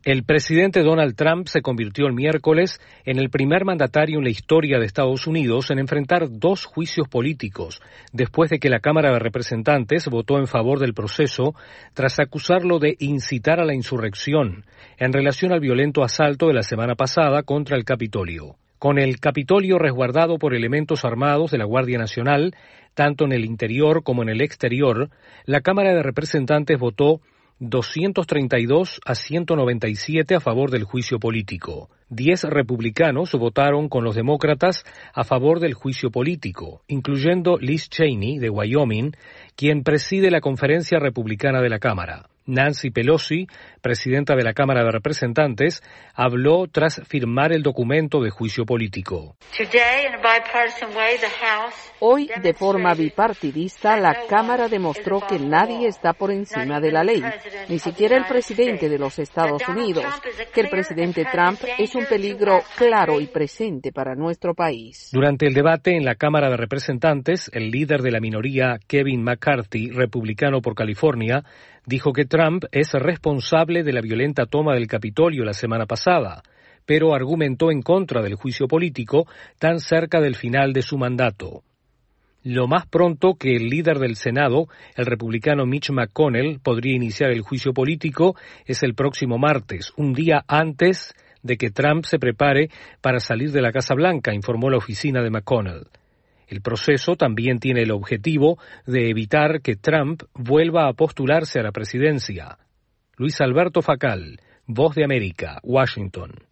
El presidente Donald Trump se convirtió el miércoles en el primer mandatario en la historia de Estados Unidos en enfrentar 2 juicios políticos, después de que la Cámara de Representantes votó en favor del proceso tras acusarlo de incitar a la insurrección en relación al violento asalto de la semana pasada contra el Capitolio. Con el Capitolio resguardado por elementos armados de la Guardia Nacional, tanto en el interior como en el exterior, la Cámara de Representantes votó 232 a 197 a favor del juicio político. 10 republicanos votaron con los demócratas a favor del juicio político, incluyendo Liz Cheney, de Wyoming, quien preside la conferencia republicana de la Cámara. Nancy Pelosi, presidenta de la Cámara de Representantes, habló tras firmar el documento de juicio político. Hoy, de forma bipartidista, la Cámara demostró que nadie está por encima de la ley, ni siquiera el presidente de los Estados Unidos, que el presidente Trump es un peligro claro y presente para nuestro país. Durante el debate en la Cámara de Representantes, el líder de la minoría, Kevin McCarthy, republicano por California, dijo que Trump es responsable de la violenta toma del Capitolio la semana pasada, pero argumentó en contra del juicio político tan cerca del final de su mandato. Lo más pronto que el líder del Senado, el republicano Mitch McConnell, podría iniciar el juicio político es el próximo martes, un día antes de que Trump se prepare para salir de la Casa Blanca, informó la oficina de McConnell. El proceso también tiene el objetivo de evitar que Trump vuelva a postularse a la presidencia. Luis Alberto Facal, Voz de América, Washington.